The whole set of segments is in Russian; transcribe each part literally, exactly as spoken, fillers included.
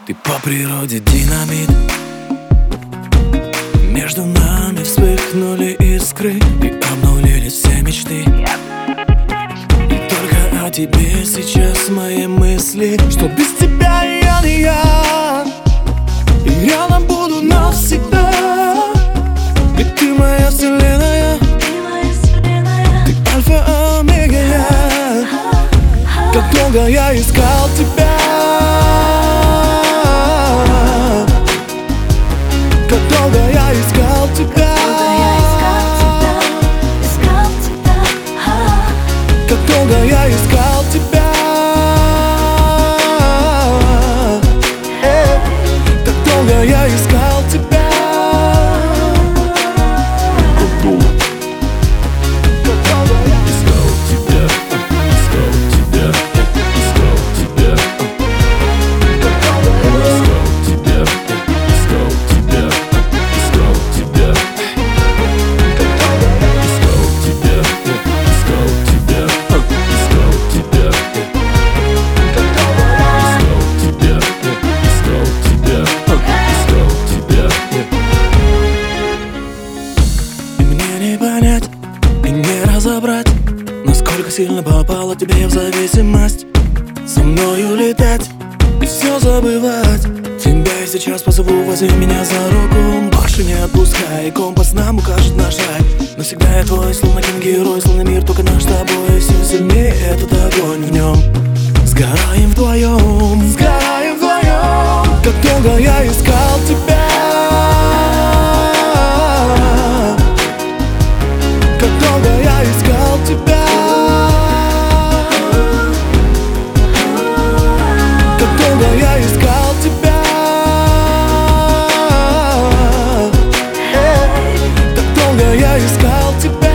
Ты по природе динамит. Между нами вспыхнули искры и обнулились все мечты. И только о тебе сейчас мои мысли, что без тебя я не я. И рядом буду навсегда. Ведь ты моя вселенная, ты альфа, омега я. Как долго я искал тебя, как долго я искал тебя, как долго я искал тебя, как долго я искал тебя. Понять и не разобрать, насколько сильно попала тебе в зависимость. Со мною летать и все забывать. Тебя я сейчас позову, возьми меня за руку. Больше не отпускай, компас нам укажет наш рай. Навсегда я твой, словно киногерой, словно мир только наш с тобой. Все сильнее этот огонь в нем. Сгораем вдвоем, сгораем вдвоем. Как долго я искал тебя, как долго я искал тебя, как долго я искал тебя, как долго я искал тебя.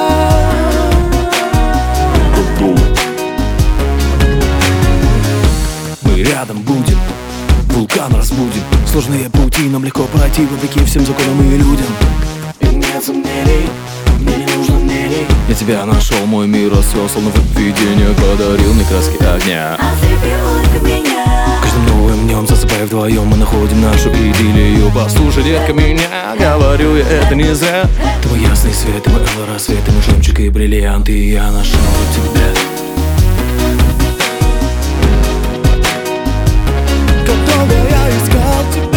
Мы рядом будем, вулкан разбудим. Сложные пути нам легко пройти, вопреки всем законам и людям. И нет сомнений, мне не нужно мнений. Я тебя нашел, мой мир расцвел, словно в видение, подарил мне краски огня. Каждым новым днем, засыпая вдвоем, мы находим нашу идиллию. Послушай, детка, меня, говорю я, это не зря. Ты мой ясный свет, ты мой алый рассвет, ты мой жемчуг и бриллиант, и я нашел тебя. Как долго я искал тебя.